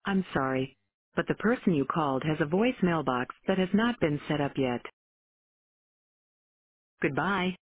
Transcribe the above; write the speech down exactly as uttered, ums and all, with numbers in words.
I'm sorry, but the person you called has a voice mailbox that has not been set up yet. Goodbye.